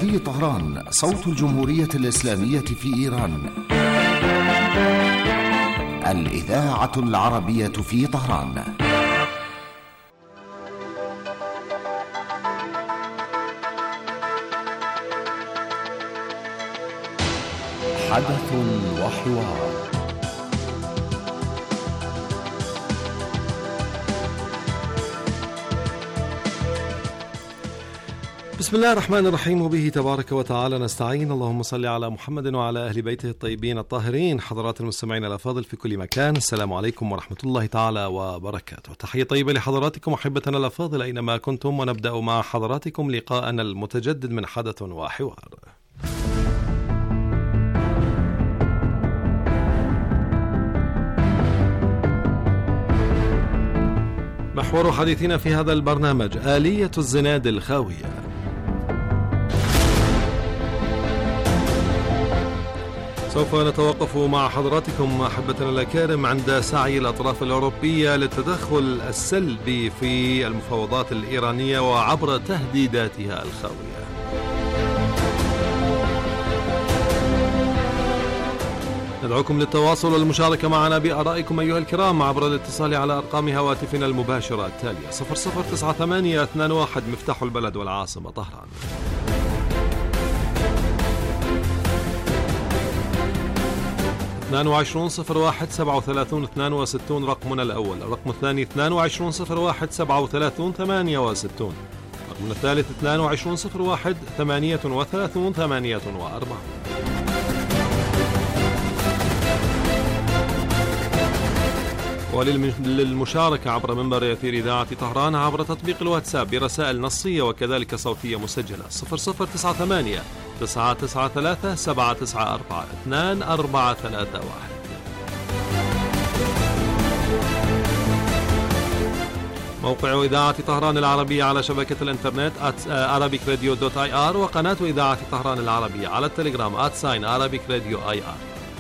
هذه طهران، صوت الجمهورية الإسلامية في إيران. الإذاعة العربية في طهران. حدث وحوار. بسم الله الرحمن الرحيم، وبه تبارك وتعالى نستعين. اللهم صل على محمد وعلى أهل بيته الطيبين الطاهرين. حضرات المستمعين الأفاضل في كل مكان، السلام عليكم ورحمة الله تعالى وبركاته. تحية طيبة لحضراتكم أحبتنا الأفاضل أينما كنتم، ونبدأ مع حضراتكم لقاءنا المتجدد من حدث وحوار. محور حديثنا في هذا البرنامج آلية الزناد الخاوية. سوف نتوقف مع حضراتكم أحبتنا الأكارم عند سعي الأطراف الأوروبية للتدخل السلبي في المفاوضات الإيرانية وعبر تهديداتها الخاوية. ندعوكم للتواصل والمشاركة معنا بآرائكم أيها الكرام عبر الاتصال على أرقام هواتفنا المباشرة التالية: 009821 مفتاح البلد والعاصمة طهران، 22013732 رقمنا الأول، الرقم الثاني 22013738، الرقم الثالث 22013838. وللمشاركة عبر منبر يثير إذاعة طهران عبر تطبيق الواتساب برسائل نصية وكذلك صوتية مسجلة: 0098-993-794-2431. موقع إذاعة طهران العربية على شبكة الإنترنت arabicradio.ir، وقناة إذاعة طهران العربية على التليجرام @arabicradioIR.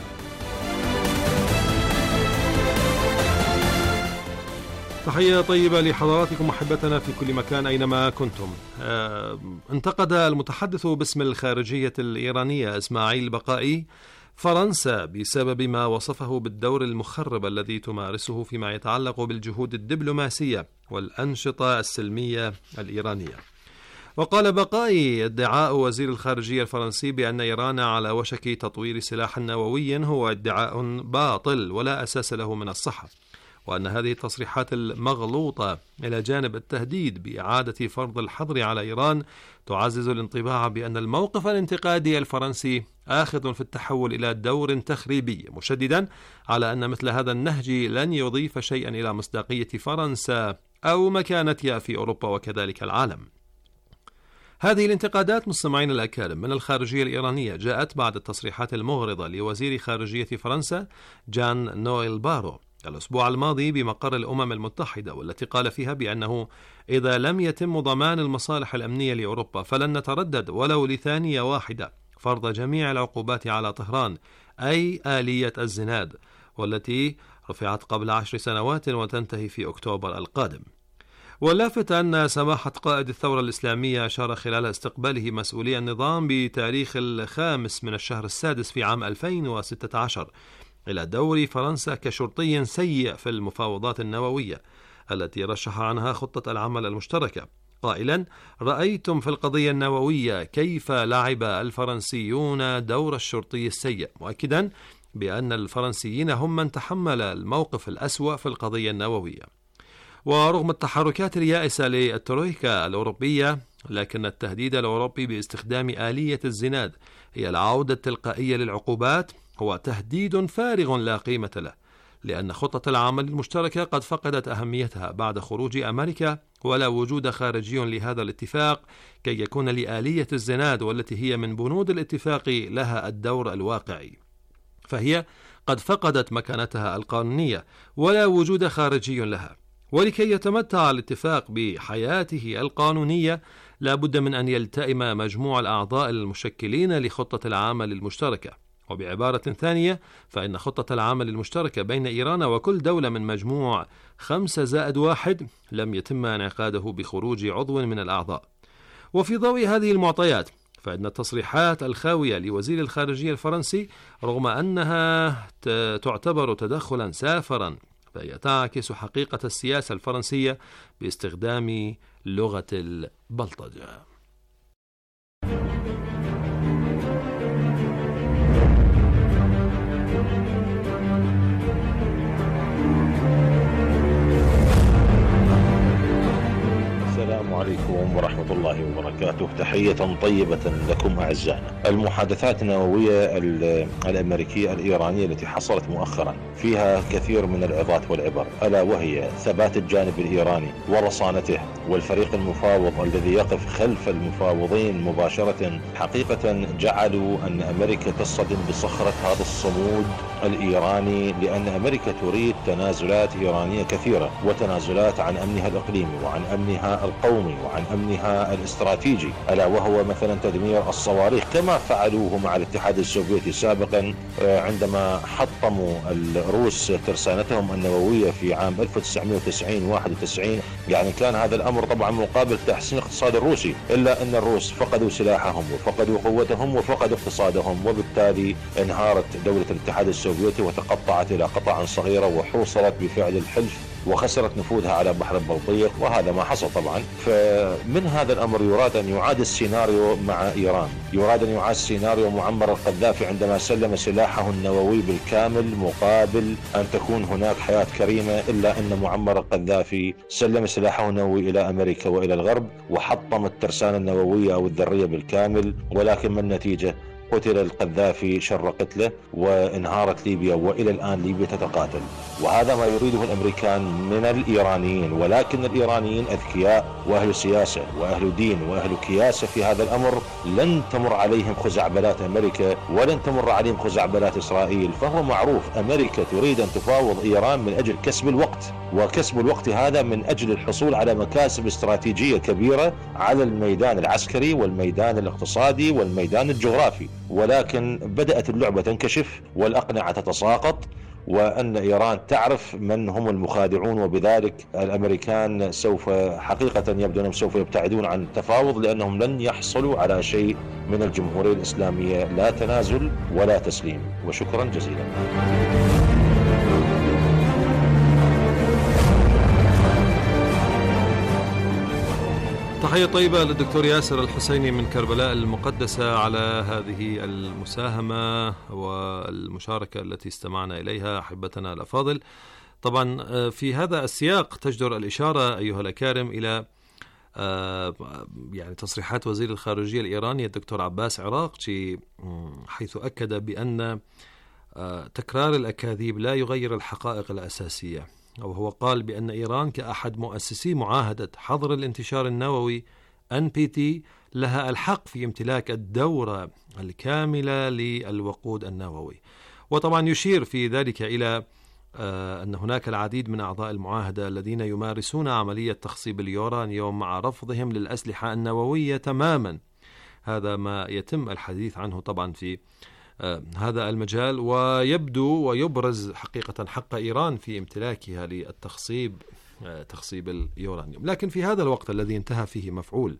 تحية طيبة لحضراتكم أحبتنا في كل مكان أينما كنتم. انتقد المتحدث باسم الخارجية الإيرانية إسماعيل بقائي فرنسا بسبب ما وصفه بالدور المخرب الذي تمارسه فيما يتعلق بالجهود الدبلوماسية والأنشطة السلمية الإيرانية. وقال بقائي: ادعاء وزير الخارجية الفرنسي بأن إيران على وشك تطوير سلاح نووي هو ادعاء باطل ولا أساس له من الصحة، وأن هذه التصريحات المغلوطة إلى جانب التهديد بإعادة فرض الحظر على إيران تعزز الانطباع بأن الموقف الانتقادي الفرنسي آخذ في التحول إلى دور تخريبي، مشددا على أن مثل هذا النهج لن يضيف شيئا إلى مصداقية فرنسا أو مكانتها في أوروبا وكذلك العالم. هذه الانتقادات مستمعين الأكارم من الخارجية الإيرانية جاءت بعد التصريحات المغرضة لوزير خارجية فرنسا جان نويل بارو الأسبوع الماضي بمقر الأمم المتحدة، والتي قال فيها بأنه إذا لم يتم ضمان المصالح الأمنية لأوروبا فلن نتردد ولو لثانية واحدة فرض جميع العقوبات على طهران، أي آلية الزناد، والتي رفعت قبل 10 سنوات وتنتهي في أكتوبر القادم. واللافت أن سماحة قائد الثورة الإسلامية أشار خلال استقباله مسؤولي النظام بتاريخ 5 من الشهر السادس في عام 2016 إلى دور فرنسا كشرطي سيء في المفاوضات النووية التي رشح عنها خطة العمل المشتركة، قائلا: رأيتم في القضية النووية كيف لعب الفرنسيون دور الشرطي السيء، مؤكدا بأن الفرنسيين هم من تحمل الموقف الأسوأ في القضية النووية. ورغم التحركات اليائسة للترويكا الأوروبية، لكن التهديد الأوروبي باستخدام آلية الزناد هي العودة التلقائية للعقوبات هو تهديد فارغ لا قيمة له، لأن خطة العمل المشتركة قد فقدت أهميتها بعد خروج أمريكا، ولا وجود خارجي لهذا الاتفاق كي يكون لآلية الزناد والتي هي من بنود الاتفاق لها الدور الواقعي، فهي قد فقدت مكانتها القانونية ولا وجود خارجي لها. ولكي يتمتع الاتفاق بحياته القانونية لا بد من أن يلتئم مجموع الأعضاء المشكلين لخطة العمل المشتركة. وبعبارة ثانية فإن خطة العمل المشتركة بين إيران وكل دولة من مجموع 5+1 لم يتم انعقاده بخروج عضو من الأعضاء. وفي ضوء هذه المعطيات فإن التصريحات الخاوية لوزير الخارجية الفرنسي رغم أنها تعتبر تدخلا سافرا فهي تعكس حقيقة السياسة الفرنسية باستخدام لغة البلطجة. السلام عليكم ورحمة الله وبركاته. تحية طيبة لكم أعزائنا. المحادثات النووية الأمريكية الإيرانية التي حصلت مؤخرا فيها كثير من العظات والعبر، ألا وهي ثبات الجانب الإيراني ورصانته، والفريق المفاوض الذي يقف خلف المفاوضين مباشرة حقيقة جعلوا أن أمريكا تصطدم بصخرة هذا الصمود الإيراني، لأن أمريكا تريد تنازلات إيرانية كثيرة وتنازلات عن أمنها الإقليمي وعن أمنها القومي وعن أمنها الاستراتيجي، ألا وهو مثلا تدمير الصواريخ كما فعلوه مع الاتحاد السوفيتي سابقا عندما حطموا الروس ترسانتهم النووية في عام 1991. يعني كان هذا الأمر طبعا مقابل تحسين الاقتصاد الروسي، إلا أن الروس فقدوا سلاحهم وفقدوا قوتهم وفقدوا اقتصادهم، وبالتالي انهارت دولة الاتحاد السوفيتي وتقطعت إلى قطع صغيرة وحوصرت بفعل الحلف وخسرت نفوذها على بحر البلطيق، وهذا ما حصل طبعا. فمن هذا الأمر يراد أن يعاد السيناريو مع إيران، يراد أن يعاد سيناريو معمر القذافي عندما سلم سلاحه النووي بالكامل مقابل أن تكون هناك حياة كريمة، إلا أن معمر القذافي سلم سلاحه النووي إلى أمريكا وإلى الغرب وحطم الترسانة النووية أو الذرية بالكامل، ولكن ما النتيجة؟ قتل القذافي شر قتله وانهارت ليبيا، وإلى الآن ليبيا تتقاتل. وهذا ما يريده الأمريكان من الإيرانيين، ولكن الإيرانيين أذكياء وأهل سياسة وأهل دين وأهل كياسة في هذا الأمر، لن تمر عليهم خزعبلات أمريكا ولن تمر عليهم خزعبلات إسرائيل. فهو معروف أمريكا تريد أن تفاوض إيران من أجل كسب الوقت، وكسب الوقت هذا من أجل الحصول على مكاسب استراتيجية كبيرة على الميدان العسكري والميدان الاقتصادي والميدان الجغرافي. ولكن بدأت اللعبة تنكشف والأقنعة تتساقط، وأن إيران تعرف من هم المخادعون، وبذلك الأمريكان سوف حقيقة يبدو أنهم سوف يبتعدون عن التفاوض، لأنهم لن يحصلوا على شيء من الجمهورية الإسلامية، لا تنازل ولا تسليم. وشكرا جزيلا. تحية طيبة للدكتور ياسر الحسيني من كربلاء المقدسة على هذه المساهمة والمشاركة التي استمعنا إليها أحبتنا الأفاضل. طبعا في هذا السياق تجدر الإشارة أيها الأكارم إلى يعني تصريحات وزير الخارجية الإيراني الدكتور عباس عراقچي، حيث أكد بأن تكرار الأكاذيب لا يغير الحقائق الأساسية. وهو قال بأن إيران كأحد مؤسسي معاهدة حظر الانتشار النووي NPT لها الحق في امتلاك الدورة الكاملة للوقود النووي. وطبعا يشير في ذلك إلى أن هناك العديد من أعضاء المعاهدة الذين يمارسون عملية تخصيب اليورانيوم مع رفضهم للأسلحة النووية تماما. هذا ما يتم الحديث عنه طبعا في هذا المجال، ويبدو ويبرز حقيقة حق إيران في امتلاكها للتخصيب تخصيب اليورانيوم. لكن في هذا الوقت الذي انتهى فيه مفعول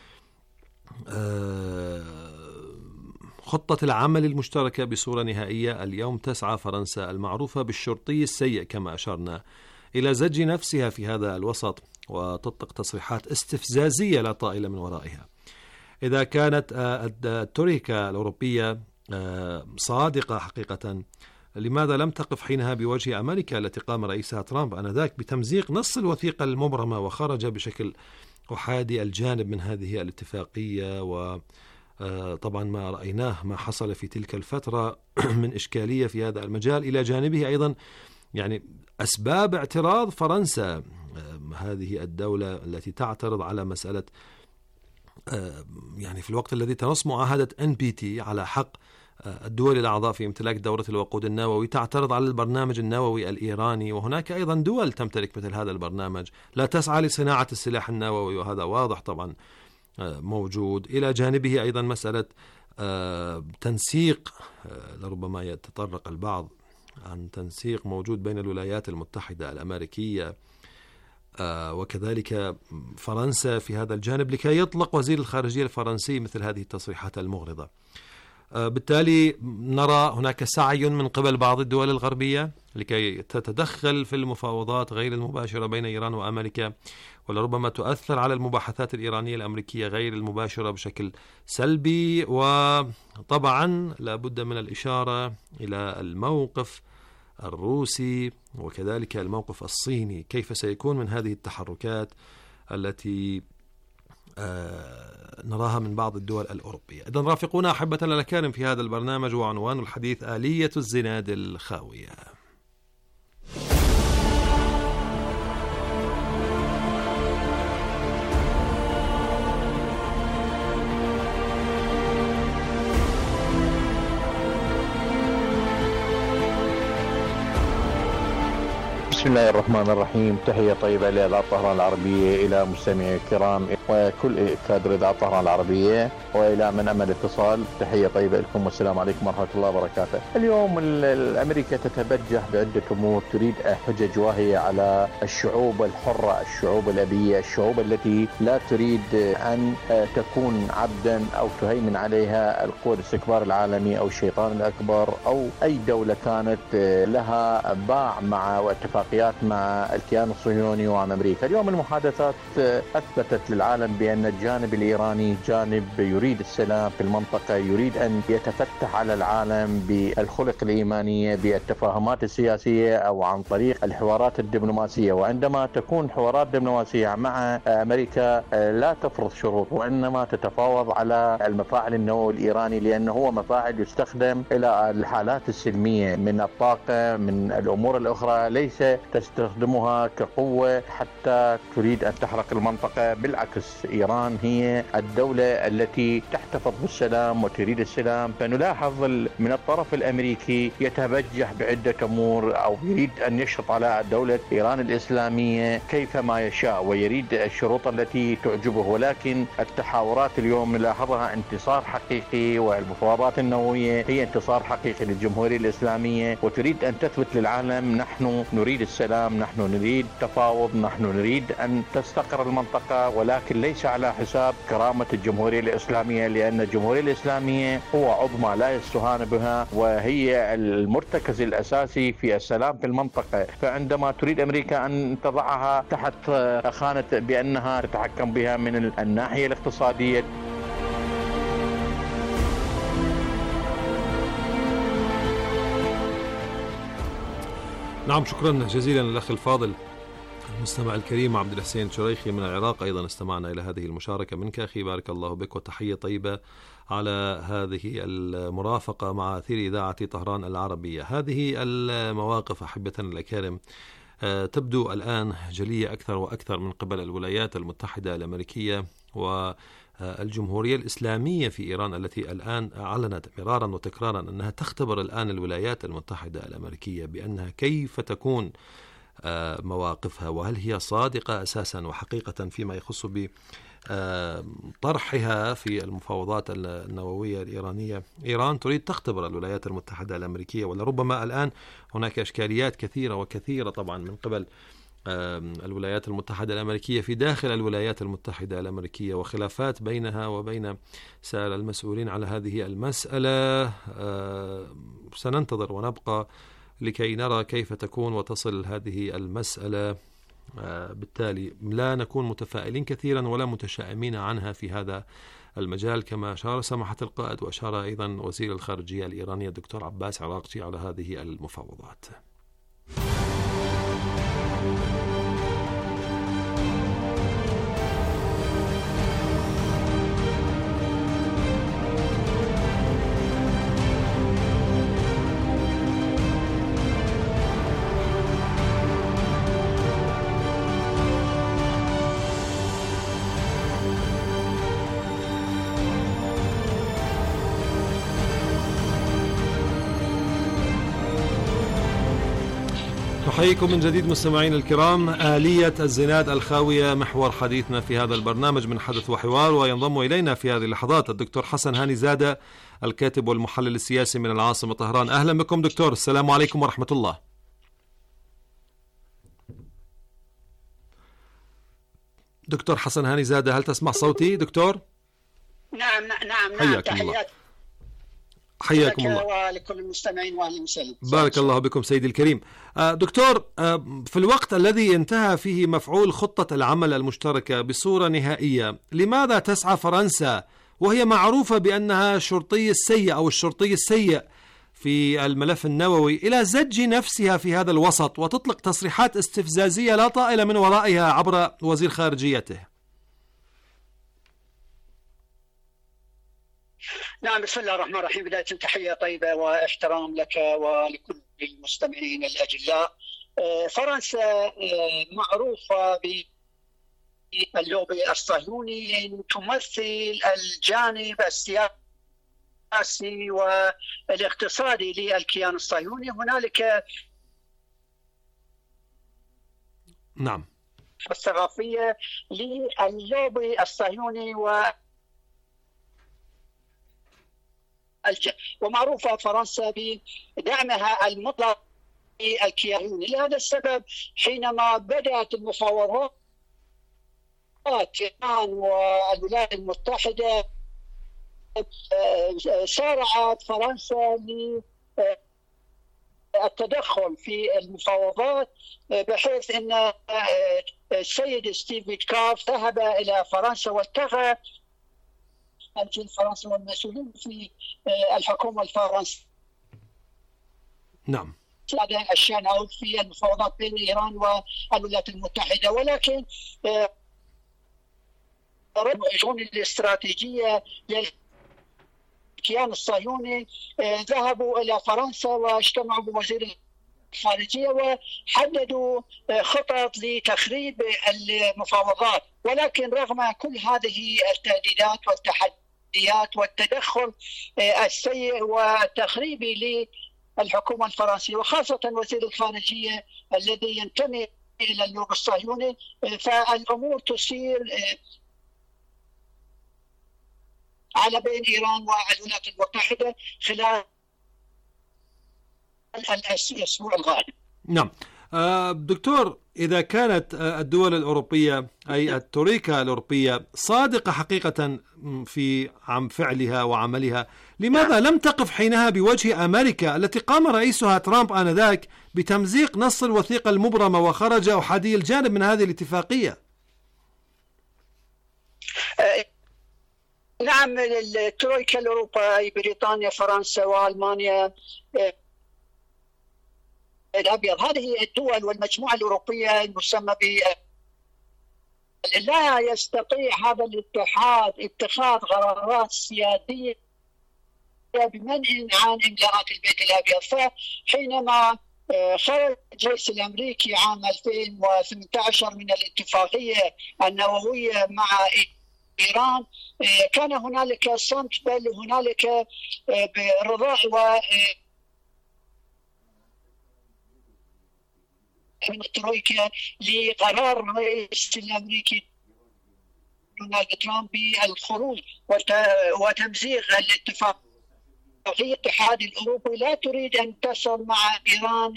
خطة العمل المشتركة بصورة نهائية، اليوم تسعى فرنسا المعروفة بالشرطي السيء كما أشرنا إلى زج نفسها في هذا الوسط، وتطلق تصريحات استفزازية لا طائل من ورائها. إذا كانت الترويكا الأوروبية صادقة حقيقة، لماذا لم تقف حينها بوجه أمريكا التي قام رئيسها ترامب آنذاك بتمزيق نص الوثيقة المبرمة وخرج بشكل أحادي الجانب من هذه الاتفاقية؟ وطبعا ما رأيناه ما حصل في تلك الفترة من إشكالية في هذا المجال، إلى جانبه أيضا يعني أسباب اعتراض فرنسا، هذه الدولة التي تعترض على مسألة يعني في الوقت الذي تنص معاهدة NPT على حق الدول الأعضاء في امتلاك دورة الوقود النووي، تعترض على البرنامج النووي الإيراني. وهناك أيضا دول تمتلك مثل هذا البرنامج لا تسعى لصناعة السلاح النووي، وهذا واضح طبعا موجود. إلى جانبه أيضا مسألة تنسيق، لربما يتطرق البعض عن تنسيق موجود بين الولايات المتحدة الأمريكية وكذلك فرنسا في هذا الجانب، لكي يطلق وزير الخارجية الفرنسي مثل هذه التصريحات المغرضة. بالتالي نرى هناك سعي من قبل بعض الدول الغربية لكي تتدخل في المفاوضات غير المباشرة بين إيران وأمريكا، ولربما تؤثر على المباحثات الإيرانية الأمريكية غير المباشرة بشكل سلبي. وطبعا لا بد من الإشارة إلى الموقف الروسي وكذلك الموقف الصيني، كيف سيكون من هذه التحركات التي نراها من بعض الدول الأوروبية. إذن رافقونا أحبتنا الأكارم في هذا البرنامج، وعنوان الحديث آلية الزناد الخاوية. بسم الله الرحمن الرحيم. تحية طيبة لإذاعة طهران العربية، إلى مستمعي الكرام وكل كادر إذاعة طهران العربية، وإلى من أمل اتصال. تحية طيبة لكم والسلام عليكم ورحمة الله وبركاته. اليوم الأمريكا تتبجح بعدة أمور، تريد حجج واهية على الشعوب الحرة، الشعوب الأبية، الشعوب التي لا تريد أن تكون عبدا أو تهيمن عليها القوى الاستكبار العالمي أو الشيطان الأكبر أو أي دولة كانت لها باع مع واتفاقيات مع الكيان الصهيوني ومع أمريكا. اليوم المحادثات أثبتت للعالم بأن الجانب الإيراني جانب يريد السلام في المنطقة، يريد أن يتفتح على العالم بالخلق الإيمانية، بالتفاهمات السياسية أو عن طريق الحوارات الدبلوماسية. وعندما تكون حوارات دبلوماسية مع أمريكا لا تفرض شروط، وإنما تتفاوض على المفاعل النووي الإيراني، لأنه هو مفاعل يستخدم إلى الحالات السلمية من الطاقة من الأمور الأخرى، ليس تستخدمها كقوة حتى تريد أن تحرق المنطقة. بالعكس، إيران هي الدولة التي تحتفظ بالسلام وتريد السلام. فنلاحظ من الطرف الأمريكي يتبجح بعدة أمور، أو يريد أن يشرط على دولة إيران الإسلامية كيفما يشاء ويريد الشروط التي تعجبه. ولكن التحاورات اليوم نلاحظها انتصار حقيقي، والمفاوضات النووية هي انتصار حقيقي للجمهورية الإسلامية، وتريد أن تثبت للعالم نحن نريد السلام، نحن نريد تفاوض، نحن نريد أن تستقر المنطقة، ولكن ليس على حساب كرامة الجمهورية الإسلامية، لأن الجمهورية الإسلامية هو عظمى لا يستهان بها، وهي المرتكز الأساسي في السلام في المنطقة. فعندما تريد أمريكا أن تضعها تحت خانة بأنها تتحكم بها من الناحية الاقتصادية. نعم، شكرا جزيلا للأخ الفاضل المستمع الكريم عبد الحسين شريخي من العراق. أيضا استمعنا إلى هذه المشاركة منك أخي، بارك الله بك، وتحية طيبة على هذه المرافقة مع أثير إذاعة طهران العربية. هذه المواقف أحبتنا الأكارم تبدو الآن جلية أكثر وأكثر من قبل الولايات المتحدة الأمريكية والجمهورية الإسلامية في إيران، التي الآن أعلنت مرارا وتكرارا أنها تختبر الآن الولايات المتحدة الأمريكية بأنها كيف تكون مواقفها، وهل هي صادقة أساسا وحقيقة فيما يخص بطرحها في المفاوضات النووية الإيرانية. إيران تريد تختبر الولايات المتحدة الأمريكية، ولربما الآن هناك إشكاليات كثيرة وكثيرة طبعا من قبل الولايات المتحدة الأمريكية في داخل الولايات المتحدة الأمريكية، وخلافات بينها وبين سائر المسؤولين على هذه المسألة. سننتظر ونبقى لكي نرى كيف تكون وتصل هذه المسألة. بالتالي لا نكون متفائلين كثيرا ولا متشائمين عنها في هذا المجال، كما أشار سماحة القائد وأشار أيضا وزير الخارجية الإيراني الدكتور عباس عراقجي على هذه المفاوضات. نحييكم من جديد مستمعين الكرام. آلية الزناد الخاوية محور حديثنا في هذا البرنامج من حدث وحوار، وينضم إلينا في هذه اللحظات الدكتور حسن هاني زادة الكاتب والمحلل السياسي من العاصمة طهران. أهلا بكم دكتور، السلام عليكم ورحمة الله. دكتور حسن هاني زادة، هل تسمع صوتي دكتور؟ نعم. حياكم الله. حياكم الله ولكل المستمعين واهلا وسهلا. بارك الله بكم سيدي الكريم. دكتور، في الوقت الذي انتهى فيه مفعول خطة العمل المشتركة بصورة نهائية، لماذا تسعى فرنسا وهي معروفة بأنها شرطي السيء أو الشرطي السيء في الملف النووي إلى زج نفسها في هذا الوسط وتطلق تصريحات استفزازية لا طائل من ورائها عبر وزير خارجيته؟ نعم، بسم الله الرحمن الرحيم. بداية تحية طيبة واحترام لك ولكل المستمعين الأجلاء. فرنسا معروفة باللوبي الصهيوني أن تمثل الجانب السياسي والاقتصادي للكيان الصهيوني. هنالك نعم الثقافية لللوبي الصهيوني ومعروفة فرنسا بدعمها المطلق للكيان. لهذا السبب حينما بدأت المفاوضات إيران والولايات المتحدة سارعت فرنسا للتدخل في المفاوضات، بحيث أن السيد ستيف ويتكوف ذهب إلى فرنسا والتقى فرنسا والمسؤولين في الحكومة الفرنسية. نعم. هذا الشأن في المفاوضات بين إيران والولايات المتحدة، ولكن الشؤون الاستراتيجية للكيان الصهيوني ذهبوا إلى فرنسا واجتمعوا بوزير الخارجية وحددوا خطط لتخريب المفاوضات. ولكن رغم كل هذه التهديدات والتحديات والتدخل السيء والتخريبي للحكومة الفرنسية وخاصة وزير الخارجية الذي ينتمي إلى اللوبي الصهيوني، فالأمور تسير على بين إيران والولايات المتحدة خلال الأسبوع القادم. نعم. دكتور، إذا كانت الدول الأوروبية أي الترويكا الأوروبية صادقة حقيقة في فعلها وعملها، لماذا لم تقف حينها بوجه أمريكا التي قام رئيسها ترامب آنذاك بتمزيق نص الوثيقة المبرمة وخرج أحادي الجانب من هذه الاتفاقية؟ نعم، الترويكا الأوروبية أي بريطانيا فرنسا وألمانيا الأبيض، هذه الدول والمجموعة الأوروبية المسمى لا يستطيع هذا الاتحاد اتخاذ قرارات سيادية بمنع عن إملاءات البيت الأبيض. فحينما خرج الرئيس الأمريكي عام 2018 من الاتفاقية النووية مع إيران كان هنالك صمت، بل هنالك رضاء من الترويكا لقرار الرئيس الأمريكي دونالد ترامب بالخروج وتمزيق الاتفاقية. الاتحاد الأوروبي لا تريد أن تصل مع إيران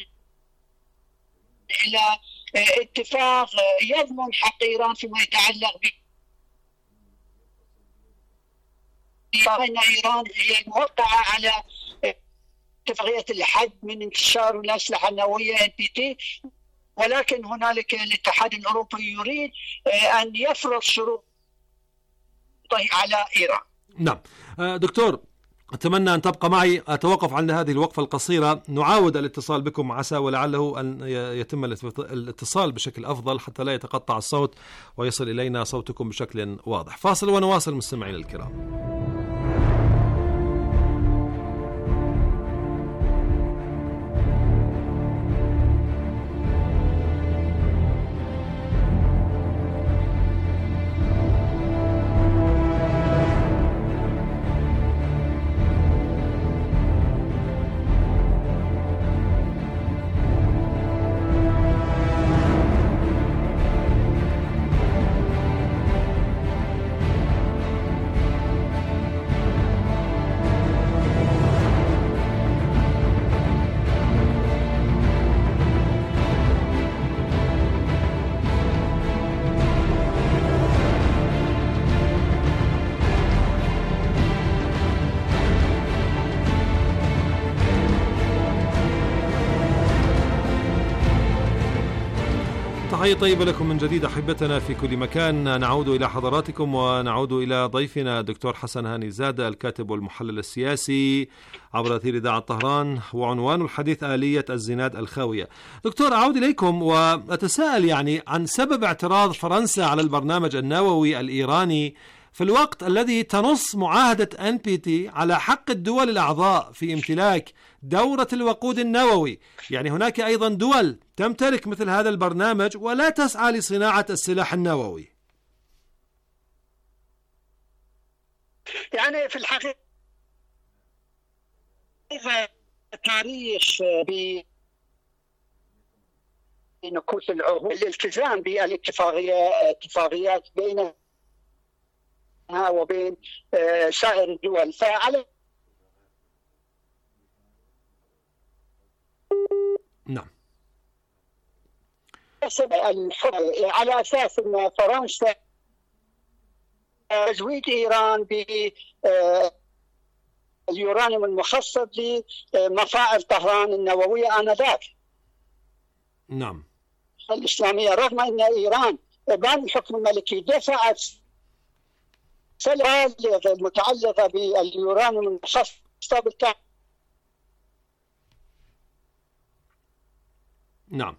إلى اتفاق يضمن حق إيران فيما يتعلق بأن إيران هي الموقعة على اتفاقية الحد من انتشار الأسلحة النووية NPT، ولكن هنالك الاتحاد الأوروبي يريد أن يفرض شروطه على إيران. نعم دكتور، أتمنى أن تبقى معي، أتوقف عند هذه الوقفة القصيرة، نعاود الاتصال بكم عسى ولعله أن يتم الاتصال بشكل أفضل حتى لا يتقطع الصوت ويصل إلينا صوتكم بشكل واضح. فاصل ونواصل مستمعين الكرام. تحية طيبة لكم من جديد أحبتنا في كل مكان. نعود إلى حضراتكم ونعود إلى ضيفنا الدكتور حسن هاني زادة، الكاتب والمحلل السياسي عبر أثير إذاعة طهران، وعنوان الحديث آلية الزناد الخاوية. دكتور، أعود إليكم وأتساءل عن سبب اعتراض فرنسا على البرنامج النووي الإيراني في الوقت الذي تنص معاهدة NPT على حق الدول الأعضاء في امتلاك دورة الوقود النووي. هناك أيضا دول تمتلك مثل هذا البرنامج ولا تسعى لصناعة السلاح النووي. في الحقيقة تاريخ بنكوث العهود الالتزام بالاتفاقيات بينها وبين سائر الدول، فعلى نعم على أساس أن فرنسا تزويد إيران باليورانيوم المخصب لمفاعل طهران النووية آنذاك. نعم. الإسلامية رغم أن إيران بان الحكم الملكي دفعت سلة المتعلقة باليورانيوم المخصب نعم.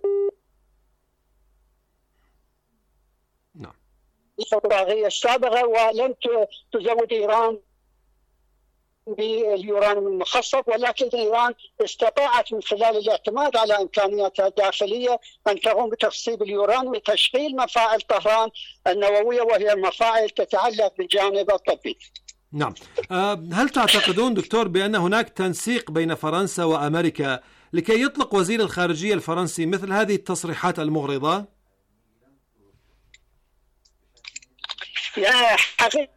نعم. الاتفاقية السابقة، ولم تزود إيران باليورانيوم المخصب، ولكن إيران استطاعت من خلال الاعتماد على إمكانياتها الداخلية أن تقوم بتخصيب اليورانيوم لتشغيل مفاعل طهران النووية، وهي مفاعل تتعلق بالجانب الطبي. نعم. هل تعتقدون دكتور بأن هناك تنسيق بين فرنسا وأمريكا لكي يطلق وزير الخارجية الفرنسي مثل هذه التصريحات المغرضة؟ حقيقة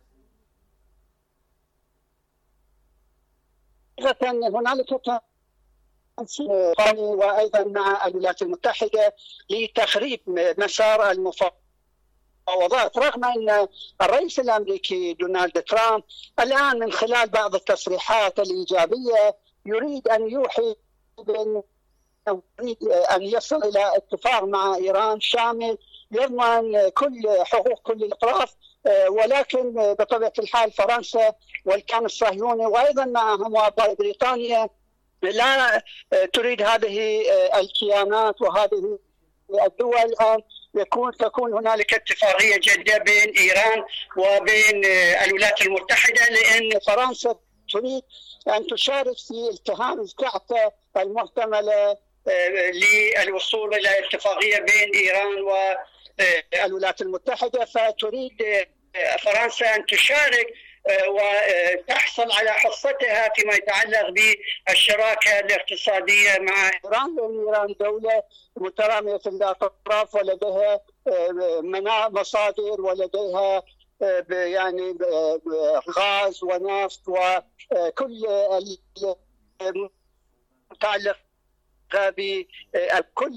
هنالك تنسيق وأيضا مع الولايات المتحدة لتخريب مسار المفاوضات، رغم أن الرئيس الأمريكي دونالد ترامب الآن من خلال بعض التصريحات الإيجابية يريد أن يوحي بأن يريد أن يصل إلى اتفاق مع إيران شامل يضمن كل حقوق كل الأطراف، ولكن بطبيعة الحال فرنسا والكيان الصهيوني وأيضا معهم بريطانيا لا تريد هذه الكيانات وهذه الدول أن تكون هنالك اتفاقية جادة بين إيران وبين الولايات المتحدة، لأن فرنسا تريد أن تشارك في التهام الكعكة المحتملة للوصول إلى اتفاقية بين إيران والولايات المتحدة، فتريد فرنسا أن تشارك وتحصل على حصتها فيما يتعلق بالشراكة الاقتصادية مع إيران، لأن إيران دولة مترامية الأطراف ولديها مصادر ولديها غاز ونفط وكل المتعلق بكل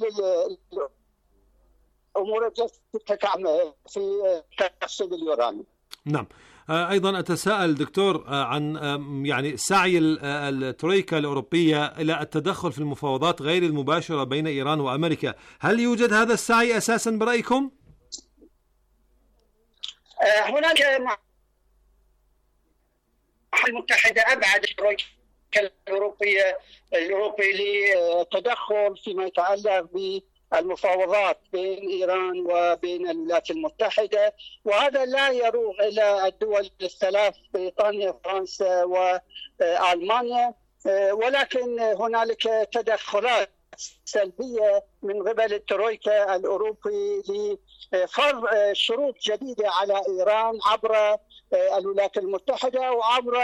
الأمور التي تتعمل في تخصيب اليورانيوم. نعم. أيضا أتساءل دكتور عن سعي الترويكا الأوروبية إلى التدخل في المفاوضات غير المباشرة بين إيران وأمريكا. هل يوجد هذا السعي أساسا برأيكم؟ هناك المتحدة أبعد الترويكا الأوروبي للتدخل فيما يتعلق بالمفاوضات بين إيران وبين الولايات المتحدة، وهذا لا يروغ إلى الدول الثلاث بريطانيا فرنسا وألمانيا، ولكن هنالك تدخلات سلبية من قبل الترويكا الأوروبي لفرض شروط جديدة على إيران عبر الولايات المتحدة وعبر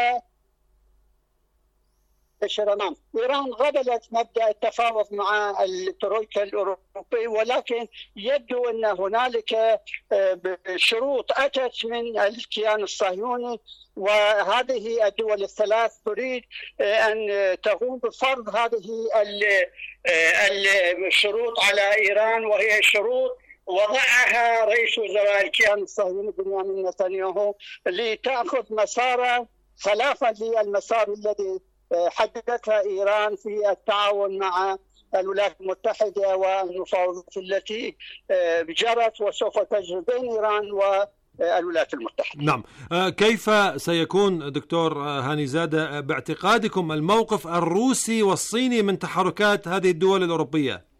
إيران قبلت مبدأ التفاوض مع الترويكا الأوروبي، ولكن يبدو أن هنالك شروط أتت من الكيان الصهيوني، وهذه الدول الثلاث تريد أن تقوم بفرض هذه الشروط على إيران، وهي شروط وضعها رئيس وزراء الكيان الصهيوني بنيامين نتنياهو لتأخذ مسارا خلافا للمسار الذي حددتها إيران في التعاون مع الولايات المتحدة والمفاوضات التي جرت وسوف تجري بين إيران والولايات المتحدة. نعم. كيف سيكون دكتور هاني زادة باعتقادكم الموقف الروسي والصيني من تحركات هذه الدول الأوروبية؟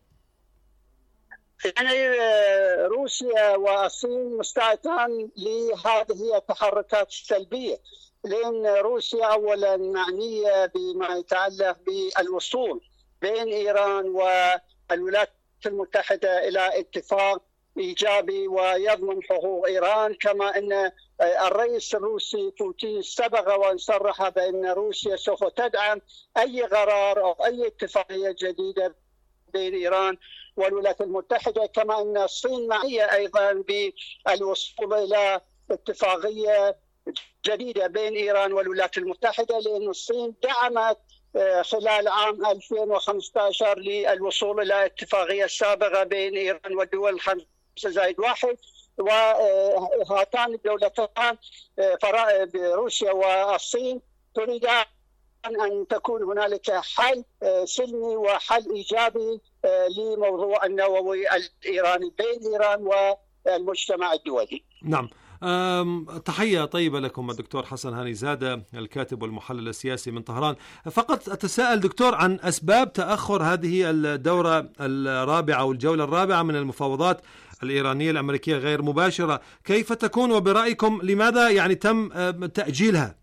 يعني روسيا والصين مستعدان لهذه التحركات السلبية، لأن روسيا أولا معنية بما يتعلق بالوصول بين إيران والولايات المتحدة إلى اتفاق إيجابي ويضمن حقوق إيران، كما أن الرئيس الروسي بوتين سبق وأن صرح بأن روسيا سوف تدعم أي قرار أو أي اتفاقية جديدة بين إيران والولايات المتحدة، كما أن الصين معنية أيضا بالوصول إلى اتفاقية جديدة بين إيران والولايات المتحدة، لأن الصين دعمت خلال عام 2015 للوصول إلى اتفاقية سابقة بين إيران والدول 5+1، وهاتان الدولتان روسيا والصين تريدان أن تكون هنالك حل سلمي وحل إيجابي لموضوع النووي الإيراني بين إيران والمجتمع الدولي. نعم. تحية طيبة لكم الدكتور حسن هاني زادة، الكاتب والمحلل السياسي من طهران. فقط أتساءل دكتور عن أسباب تأخر هذه الدورة الرابعة والجولة الرابعة من المفاوضات الإيرانية الأمريكية غير مباشرة، كيف تكون وبرأيكم لماذا يعني تم تأجيلها؟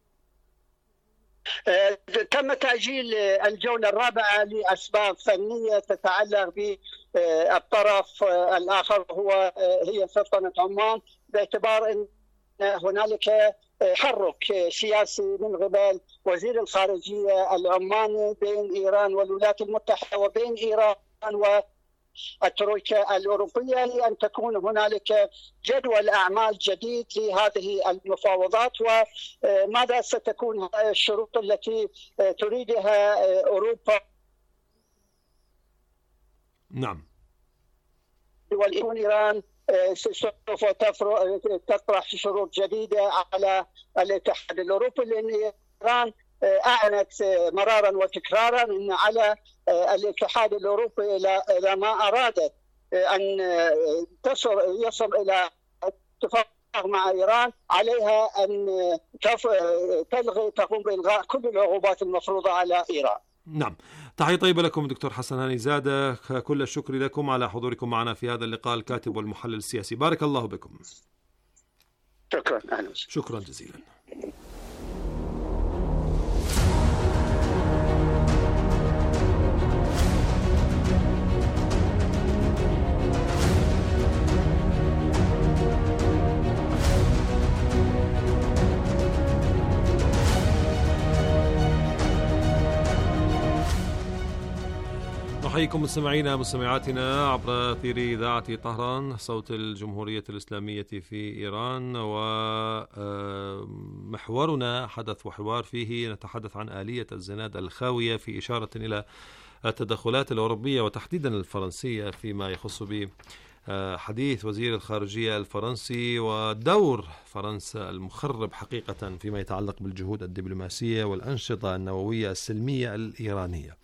تم تأجيل الجولة الرابعة لأسباب فنية تتعلق بالطرف الآخر هي سلطنة عمان، باعتبار أن هنالك تحرك سياسي من قبل وزير الخارجية العماني بين إيران والولايات المتحدة وبين إيران والترويكا الأوروبية لأن تكون هنالك جدول أعمال جديد لهذه المفاوضات، وماذا ستكون الشروط التي تريدها أوروبا. نعم. وإيران سوف تطرح شروط جديدة على الاتحاد الأوروبي، لأن إيران أعلنت مرارا وتكرارا أن على الاتحاد الأوروبي إذا ما أرادت أن يصل إلى اتفاق مع إيران عليها أن تقوم بإلغاء كل العقوبات المفروضة على إيران. نعم. تحية طيبة لكم دكتور حسن هاني زادة، كل الشكر لكم على حضوركم معنا في هذا اللقاء، الكاتب والمحلل السياسي. بارك الله بكم. شكرا. شكرا جزيلا. نحييكم مستمعينا مستمعاتنا عبر أثير إذاعة طهران صوت الجمهورية الإسلامية في إيران، ومحورنا حدث وحوار فيه نتحدث عن آلية الزناد الخاوية في إشارة إلى التدخلات الأوروبية وتحديدا الفرنسية فيما يخص بحديث وزير الخارجية الفرنسي ودور فرنسا المخرب حقيقة فيما يتعلق بالجهود الدبلوماسية والأنشطة النووية السلمية الإيرانية.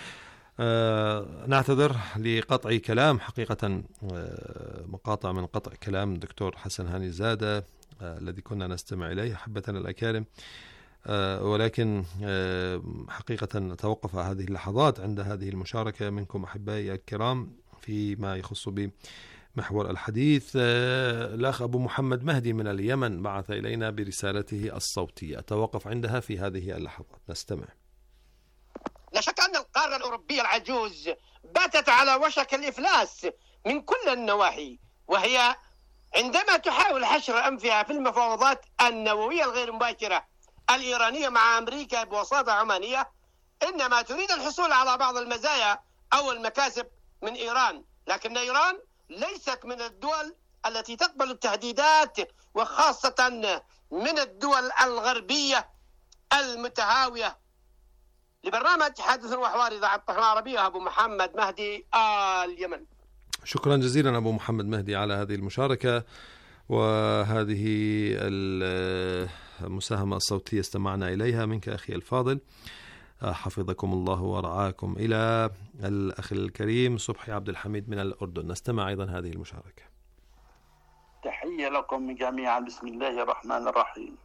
نعتذر لقطع كلام حقيقة مقاطع من قطع كلام الدكتور حسن هاني زادة الذي كنا نستمع إليه أحبتنا الأكارم، ولكن حقيقة نتوقف هذه اللحظات عند هذه المشاركة منكم أحبائي الكرام فيما يخص بمحور الحديث. الأخ أبو محمد مهدي من اليمن بعث إلينا برسالته الصوتية، أتوقف عندها في هذه اللحظات، نستمع. لا شك أن القارة الأوروبية العجوز باتت على وشك الإفلاس من كل النواحي، وهي عندما تحاول حشر أنفها في المفاوضات النووية الغير مباشرة الإيرانية مع أمريكا بوساطة عمانية، إنما تريد الحصول على بعض المزايا أو المكاسب من إيران، لكن إيران ليست من الدول التي تقبل التهديدات، وخاصة من الدول الغربية المتهاوية. لبرنامج حدث وحوار إذاعة طهران العربية أبو محمد مهدي اليمن. شكرا جزيلا أبو محمد مهدي على هذه المشاركة وهذه المساهمة الصوتية استمعنا إليها منك أخي الفاضل. حفظكم الله ورعاكم. إلى الأخ الكريم صبحي عبد الحميد من الأردن، نستمع أيضا هذه المشاركة. تحية لكم جميعا. بسم الله الرحمن الرحيم.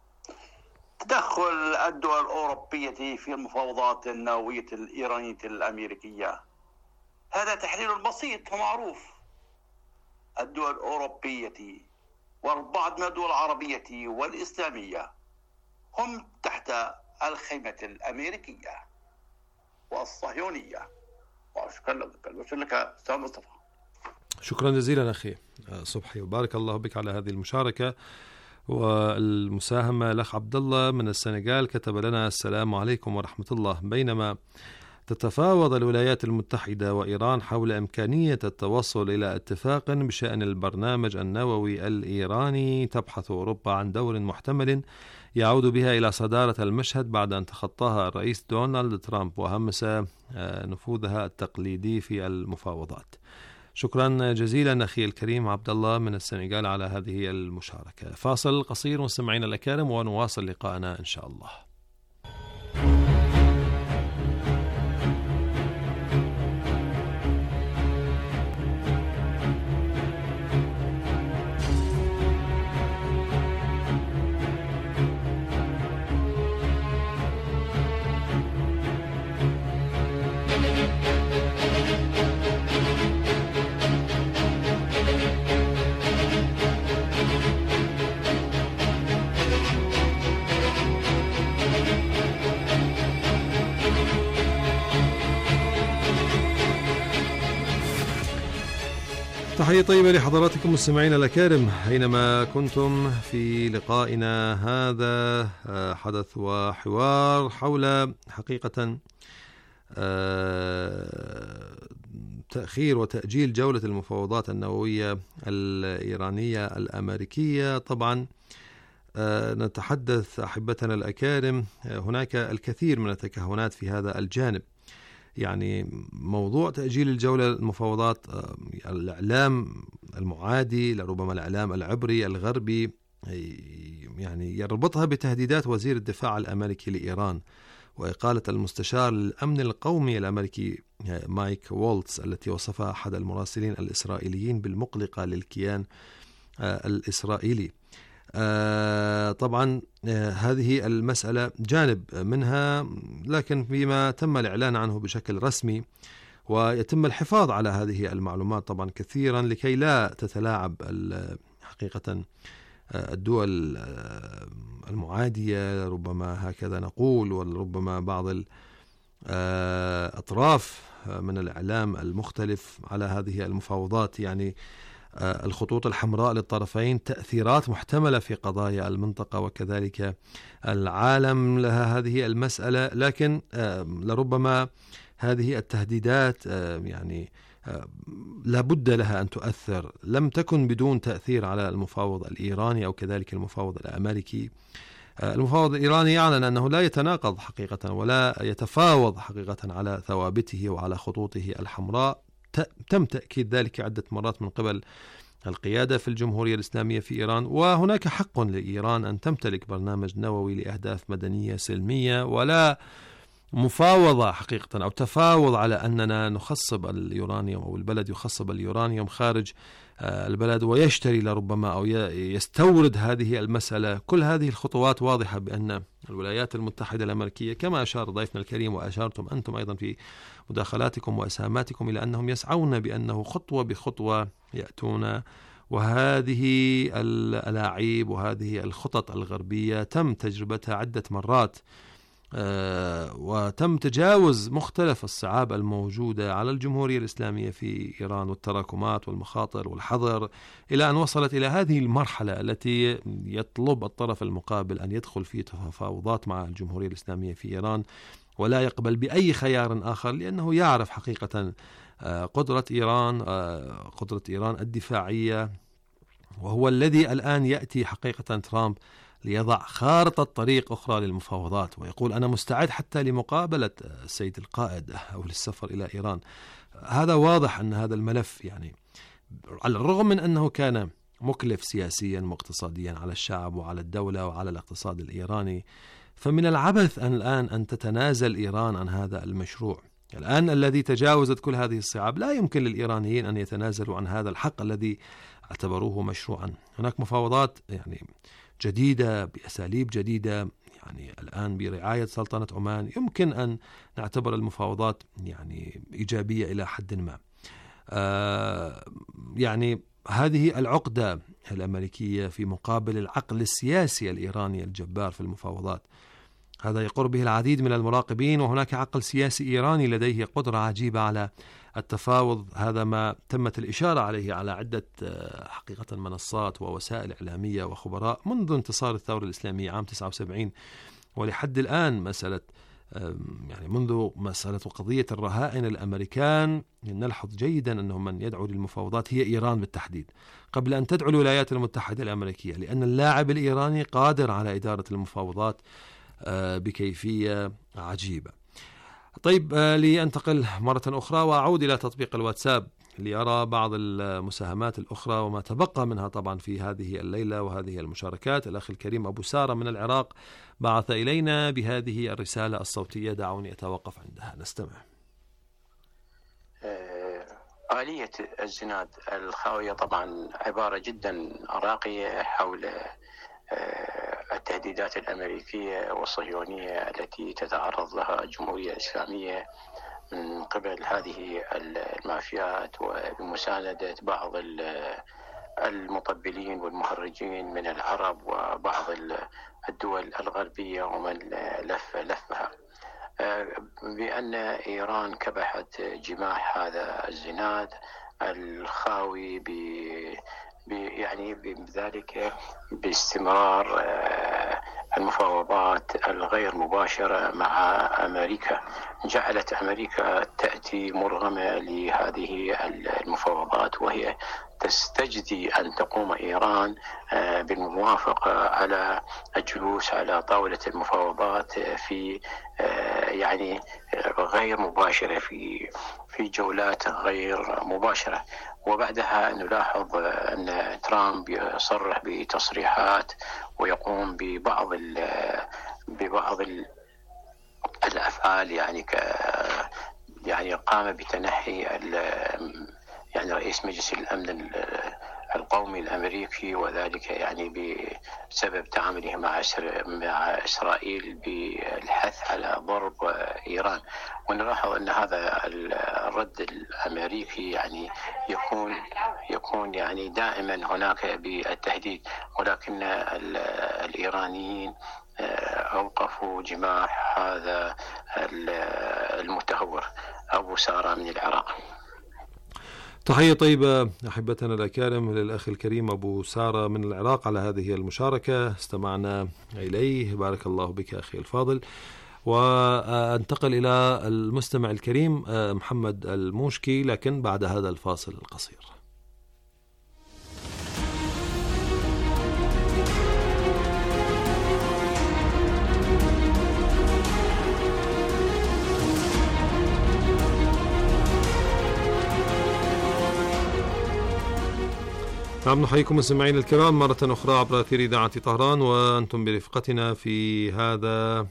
تدخل الدول الأوروبية في المفاوضات النووية الإيرانية الأمريكية هذا تحليل بسيط ومعروف. الدول الأوروبية والبعض من الدول العربية والإسلامية هم تحت الخيمة الأمريكية والصهيونية. وشكرا لك أستاذ مصطفى. شكرا جزيلا أخي صبحي، وبارك الله بك على هذه المشاركة والمساهمة. الأخ عبد الله من السنغال كتب لنا: السلام عليكم ورحمة الله. بينما تتفاوض الولايات المتحدة وإيران حول إمكانية التوصل إلى اتفاق بشأن البرنامج النووي الإيراني، تبحث أوروبا عن دور محتمل يعود بها إلى صدارة المشهد بعد أن تخطاها الرئيس دونالد ترامب وهمس نفوذها التقليدي في المفاوضات. شكرا جزيلا أخي الكريم عبد الله من السنغال على هذه المشاركة. فاصل قصير مستمعينا الأكارم ونواصل لقاءنا إن شاء الله. تحية طيبة لحضراتكم مستمعينا الأكارم أينما كنتم في لقائنا هذا. حدث وحوار حول حقيقة تأخير وتأجيل جولة المفاوضات النووية الإيرانية الأمريكية. طبعا نتحدث أحبتنا الأكارم، هناك الكثير من التكهنات في هذا الجانب. يعني موضوع تأجيل الجولة المفاوضات، الإعلام المعادي لربما الإعلام العبري الغربي يعني يربطها بتهديدات وزير الدفاع الأمريكي لإيران وإقالة المستشار للأمن القومي الأمريكي مايك وولتز، التي وصفها أحد المراسلين الإسرائيليين بالمقلقة للكيان الإسرائيلي. طبعا هذه المسألة جانب منها، لكن فيما تم الإعلان عنه بشكل رسمي ويتم الحفاظ على هذه المعلومات طبعا كثيرا لكي لا تتلاعب حقيقة الدول المعادية، ربما هكذا نقول، وربما بعض الأطراف من الإعلام المختلف على هذه المفاوضات. يعني الخطوط الحمراء للطرفين، تأثيرات محتملة في قضايا المنطقة وكذلك العالم لها هذه المسألة، لكن لربما هذه التهديدات يعني لابد لها أن تؤثر، لم تكن بدون تأثير على المفاوض الإيراني أو كذلك المفاوض الأمريكي. المفاوض الإيراني يعلن أنه لا يتناقض حقيقة ولا يتفاوض حقيقة على ثوابته وعلى خطوطه الحمراء. تم تأكيد ذلك عدة مرات من قبل القيادة في الجمهورية الإسلامية في إيران، وهناك حق لإيران أن تمتلك برنامج نووي لأهداف مدنية سلمية، ولا مفاوضة حقيقة أو تفاوض على أننا نخصب اليورانيوم أو البلد يخصب اليورانيوم خارج البلد ويشتري لربما أو يستورد هذه المسألة. كل هذه الخطوات واضحة بأن الولايات المتحدة الأمريكية، كما أشار ضيفنا الكريم وأشارتم أنتم أيضا في مداخلاتكم وأسهاماتكم، إلى أنهم يسعون بأنه خطوة بخطوة يأتون. وهذه الألاعيب وهذه الخطط الغربية تم تجربتها عدة مرات، وتم تجاوز مختلف الصعاب الموجودة على الجمهورية الإسلامية في إيران والتراكمات والمخاطر والحظر، إلى أن وصلت إلى هذه المرحلة التي يطلب الطرف المقابل أن يدخل في تفاوضات مع الجمهورية الإسلامية في إيران ولا يقبل بأي خيار آخر، لأنه يعرف حقيقة قدرة إيران الدفاعية. وهو الذي الآن يأتي حقيقة ترامب ليضع خارطة طريق أخرى للمفاوضات، ويقول أنا مستعد حتى لمقابلة السيد القائد أو للسفر إلى إيران. هذا واضح أن هذا الملف يعني على الرغم من أنه كان مكلف سياسيا واقتصاديا على الشعب وعلى الدولة وعلى الاقتصاد الإيراني، فمن العبث الآن أن تتنازل إيران عن هذا المشروع. الآن الذي تجاوزت كل هذه الصعاب، لا يمكن للإيرانيين أن يتنازلوا عن هذا الحق الذي اعتبروه مشروعا. هناك مفاوضات جديدة بأساليب جديدة، الآن برعاية سلطنة عمان. يمكن أن نعتبر المفاوضات إيجابية إلى حد ما. هذه العقدة الأمريكية في مقابل العقل السياسي الإيراني الجبار في المفاوضات، هذا يقر به العديد من المراقبين. وهناك عقل سياسي إيراني لديه قدرة عجيبة على التفاوض. هذا ما تمت الإشارة عليه على عدة حقيقة منصات ووسائل إعلامية وخبراء منذ انتصار الثورة الإسلامية عام 79 ولحد الآن. منذ مسألة قضية الرهائن الأمريكان نلحظ جيدا أنه من يدعو للمفاوضات هي إيران بالتحديد قبل أن تدعو الولايات المتحدة الأمريكية، لأن اللاعب الإيراني قادر على إدارة المفاوضات بكيفية عجيبة. طيب، لأنتقل مرة أخرى وأعود إلى تطبيق الواتساب لأرى بعض المساهمات الأخرى وما تبقى منها طبعا في هذه الليلة وهذه المشاركات. الأخ الكريم أبو سارة من العراق بعث إلينا بهذه الرسالة الصوتية، دعوني أتوقف عندها نستمع. آلية الزناد الخاوية طبعا عبارة جدا راقية حول التهديدات الأمريكية والصهيونية التي تتعرض لها الجمهورية الإسلامية من قبل هذه المافيات وبمساندة بعض المطبلين والمهرجين من العرب وبعض الدول الغربية ومن لفها، بأن إيران كبحت جماح هذا الزناد الخاوي بذلك باستمرار المفاوضات الغير مباشرة مع أمريكا. جعلت أمريكا تأتي مرغمة لهذه المفاوضات، وهي تستجدي أن تقوم إيران بالموافقة على الجلوس على طاولة المفاوضات في غير مباشرة، في جولات غير مباشرة. وبعدها نلاحظ أن ترامب يصرح بتصريحات ويقوم ببعض الأفعال، قام بتنحي رئيس مجلس الأمن القومي الأمريكي، وذلك بسبب تعامله مع إسرائيل بالحث على ضرب إيران. ونلاحظ أن هذا الرد الأمريكي يكون دائما هناك بالتهديد، ولكن الإيرانيين أوقفوا جماح هذا المتهور. أبو سارة من العراق. تحية طيبة أحبتنا الأكارم للأخ الكريم أبو سارة من العراق على هذه المشاركة استمعنا إليه. بارك الله بك أخي الفاضل. وأنتقل إلى المستمع الكريم محمد الموشكي، لكن بعد هذا الفاصل القصير. نعم، نحييكم مستمعين الكرام مرة أخرى عبر أثير إذاعة طهران، وأنتم برفقتنا في هذا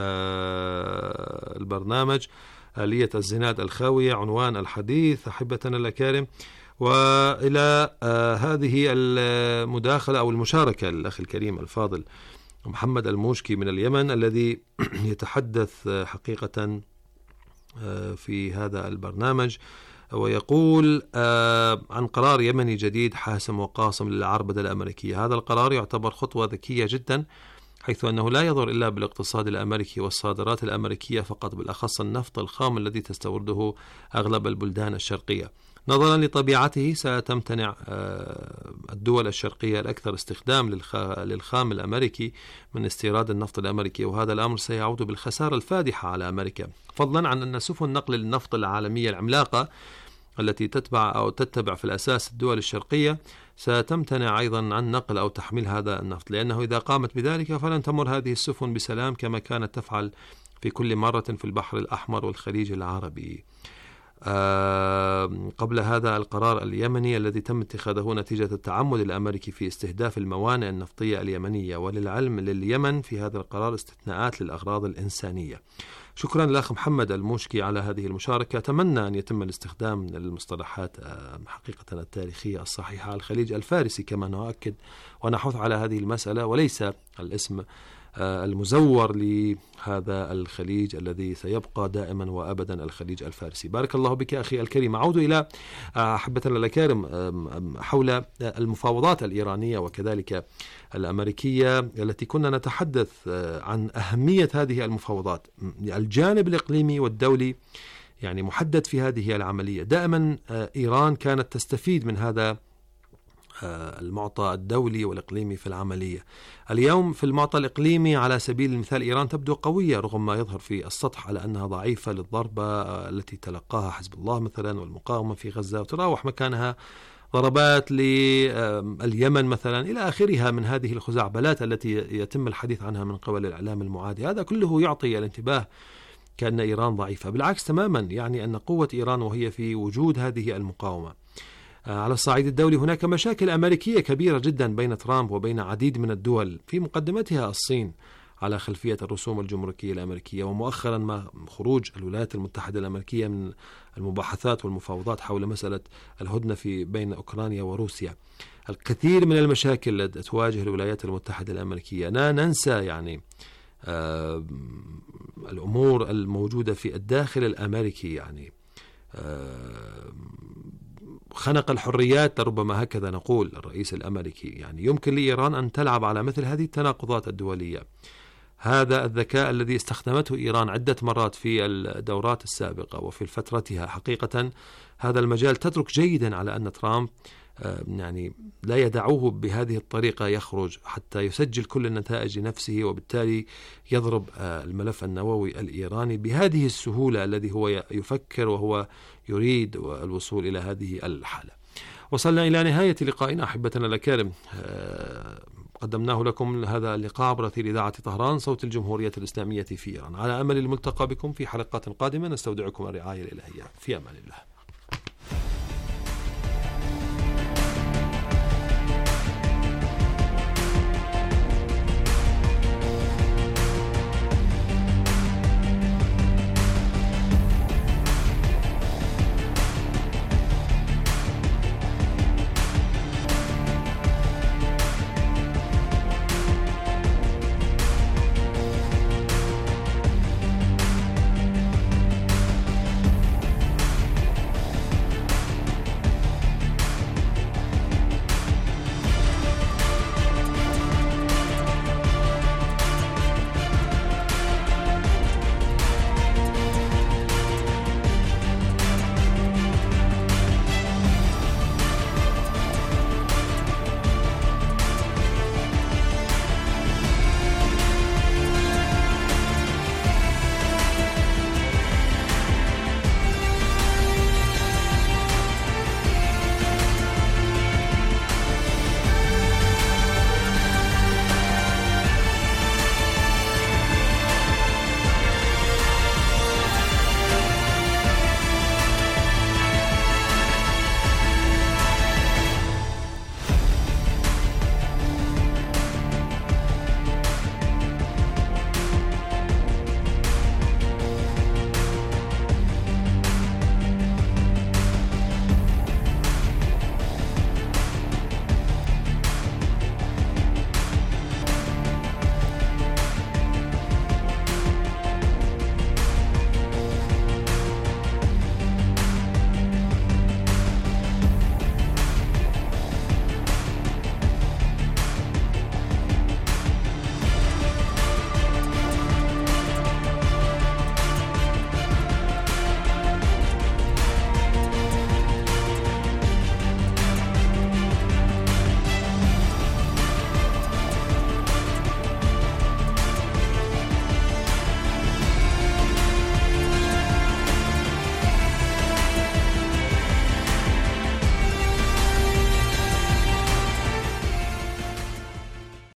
البرنامج آلية الزناد الخاوية، عنوان الحديث أحبتنا الأكارم. وإلى هذه المداخلة أو المشاركة الأخ الكريم الفاضل محمد الموشكي من اليمن، الذي يتحدث حقيقة في هذا البرنامج ويقول عن قرار يمني جديد حاسم وقاصم للعربدة الأمريكية. هذا القرار يعتبر خطوة ذكية جدا، حيث أنه لا يضر إلا بالاقتصاد الأمريكي والصادرات الأمريكية فقط، بالأخص النفط الخام الذي تستورده أغلب البلدان الشرقية. نظرا لطبيعته ستمتنع الدول الشرقية الأكثر استخدام للخام الأمريكي من استيراد النفط الأمريكي، وهذا الأمر سيعود بالخسارة الفادحة على أمريكا، فضلا عن أن سفن نقل النفط العالمية العملاقة التي تتبع في الأساس الدول الشرقية ستمتنع أيضا عن نقل أو تحميل هذا النفط، لأنه إذا قامت بذلك فلن تمر هذه السفن بسلام كما كانت تفعل في كل مرة في البحر الأحمر والخليج العربي. قبل هذا القرار اليمني الذي تم اتخاذه نتيجة التعمد الأمريكي في استهداف الموانئ النفطية اليمنية. وللعلم لليمن في هذا القرار استثناءات للأغراض الإنسانية. شكرا لأخ محمد الموشكي على هذه المشاركة. أتمنى أن يتم الاستخدام للمصطلحات حقيقة التاريخية الصحيحة. الخليج الفارسي كما نؤكد ونحث على هذه المسألة، وليس الاسم المزور لهذا الخليج الذي سيبقى دائما وأبدا الخليج الفارسي. بارك الله بك أخي الكريم. أعود إلى أحبتنا الأكارم حول المفاوضات الإيرانية وكذلك الأمريكية التي كنا نتحدث عن أهمية هذه المفاوضات. الجانب الإقليمي والدولي يعني محدد في هذه العملية. دائما إيران كانت تستفيد من هذا المعطى الدولي والإقليمي في العملية. اليوم في المعطى الإقليمي على سبيل المثال إيران تبدو قوية رغم ما يظهر في السطح على أنها ضعيفة للضربة التي تلقاها حزب الله مثلا والمقاومة في غزة، وتراوح مكانها ضربات لليمن مثلا إلى آخرها من هذه الخزعبلات التي يتم الحديث عنها من قبل الإعلام المعادي. هذا كله يعطي الانتباه كأن إيران ضعيفة. بالعكس تماما، يعني أن قوة إيران وهي في وجود هذه المقاومة. على الصعيد الدولي هناك مشاكل أمريكية كبيرة جدا بين ترامب وبين عديد من الدول، في مقدمتها الصين على خلفية الرسوم الجمركية الأمريكية، ومؤخرا ما خروج الولايات المتحدة الأمريكية من المباحثات والمفاوضات حول مسألة الهدنة بين أوكرانيا وروسيا. الكثير من المشاكل تواجه الولايات المتحدة الأمريكية. لا ننسى يعني الأمور الموجودة في الداخل الأمريكي، يعني خنق الحريات ربما هكذا نقول الرئيس الأمريكي. يعني يمكن لإيران أن تلعب على مثل هذه التناقضات الدولية. هذا الذكاء الذي استخدمته إيران عدة مرات في الدورات السابقة وفي فترتها، حقيقة هذا المجال تترك جيدا على أن ترامب يعني لا يدعوه بهذه الطريقة يخرج حتى يسجل كل النتائج لنفسه، وبالتالي يضرب الملف النووي الإيراني بهذه السهولة الذي هو يفكر وهو يريد الوصول إلى هذه الحالة. وصلنا إلى نهاية لقائنا أحبتنا الأكارم. قدمناه لكم هذا اللقاء عبر أثير إذاعة طهران صوت الجمهورية الإسلامية في إيران. على أمل الملتقى بكم في حلقات قادمة. نستودعكم الرعاية الإلهية. في أمان الله.